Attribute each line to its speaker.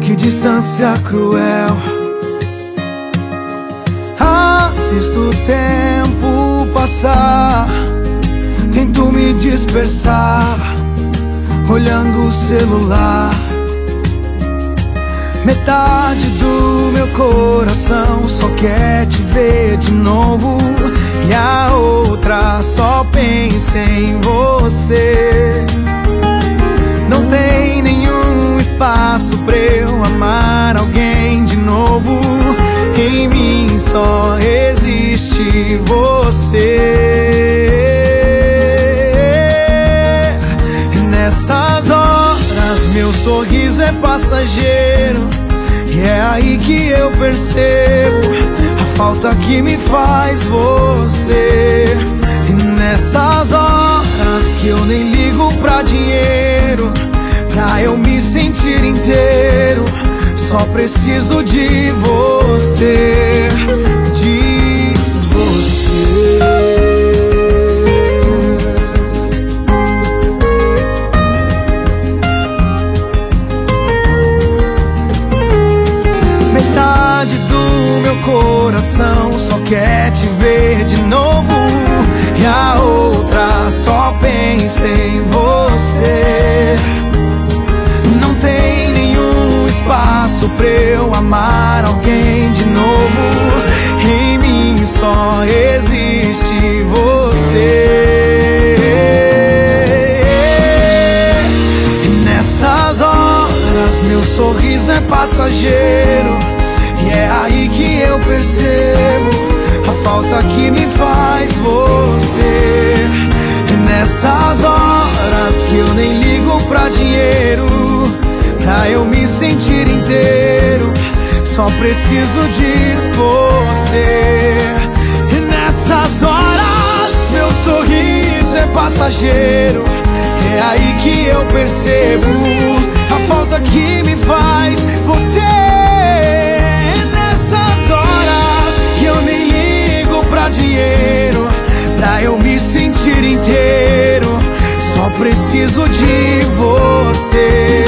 Speaker 1: Que distância cruel. Assisto o tempo passar, tento me dispersar, olhando o celular. Metade do meu coração só quer te ver de novo, e a outra só pensa em você. Não tem nenhum espaço pra eu amar alguém de novo. Em mim só existe você. E nessas horas meu sorriso é passageiro, e é aí que eu percebo a falta que me faz você. E nessas horas que eu nem ligo pra dinheiro, pra eu me sentir inteiro, só preciso de você, de você. Metade do meu coração só quer te ver de novo, e a outra só pensa em você. Não tem nenhum espaço pra eu amar alguém de novo. Em mim só existe você. E nessas horas meu sorriso é passageiro, e é aí que eu percebo a falta que me faz você. E nessas horas que eu nem ligo pra dinheiro, pra eu me sentir inteiro, só preciso de você. E nessas horas meu sorriso é passageiro, é aí que eu percebo a falta que me faz você. E nessas horas que eu nem ligo pra dinheiro, pra eu me sentir inteiro, só preciso de você.